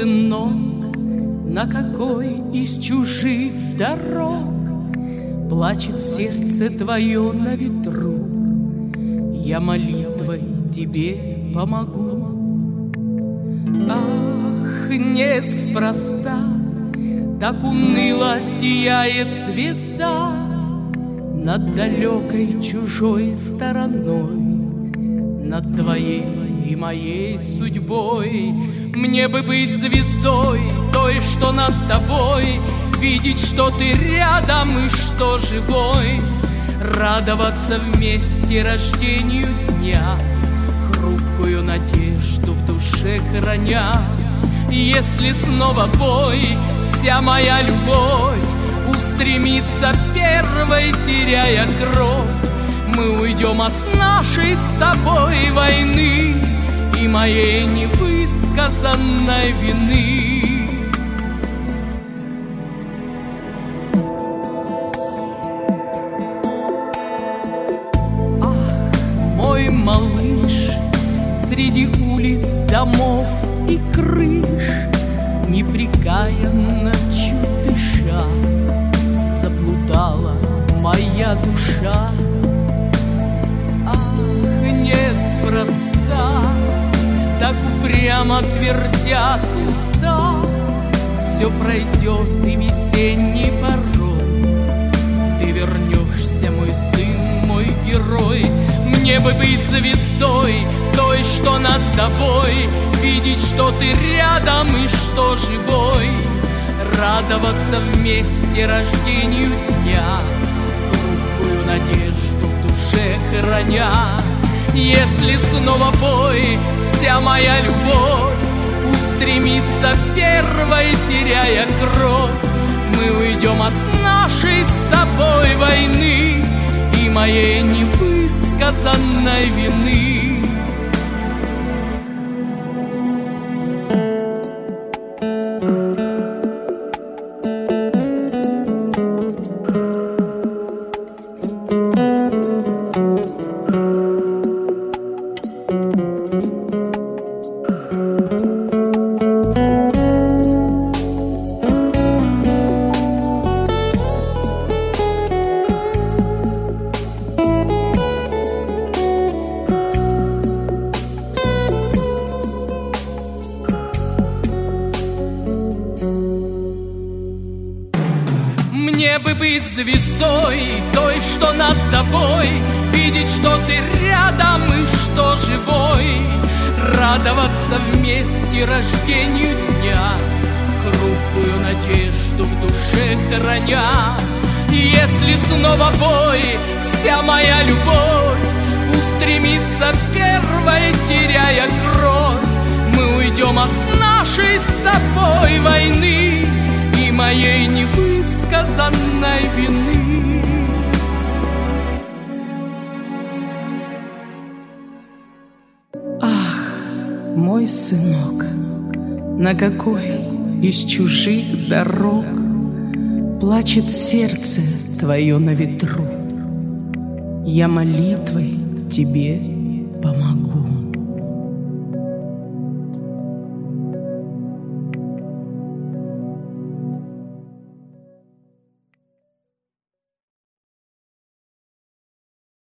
сынок, на какой из чужих дорог плачет сердце твое на ветру? Я молитвой тебе помогу. Ах, неспроста так уныло сияет звезда над далекой чужой стороной, над твоей и моей судьбой. Мне бы быть звездой, той, что над тобой, видеть, что ты рядом и что живой, радоваться вместе рождению дня, хрупкую надежду в душе храня. Если снова бой, вся моя любовь устремится первой, теряя кровь, мы уйдем от нашей с тобой войны и моей невысказанной вины. Ах, мой малыш, среди улиц, домов и крыш, непрекаянно чуть дыша, заблудала моя душа. Неспроста так упрямо твердят уста, все пройдет и весенний порой, ты вернешься, мой сын, мой герой. Мне бы быть звездой, той, что над тобой, видеть, что ты рядом и что живой, радоваться вместе рождению дня, хрупкую надежду в душе храня. Если снова бой, вся моя любовь устремится первой, теряя кровь, мы уйдем от нашей с тобой войны и моей невысказанной вины. Мне бы быть звездой, той, что над тобой, видеть, что ты рядом и что живой, радоваться вместе рождению дня, хрупкую надежду в душе храня. Если снова бой, вся моя любовь устремится первой, теряя кровь, мы уйдем от нашей с тобой войны и моей невысказанной вины. Ах, мой сынок, на какой из чужих дорог плачет сердце твое на ветру? Я молитвой тебе помогу.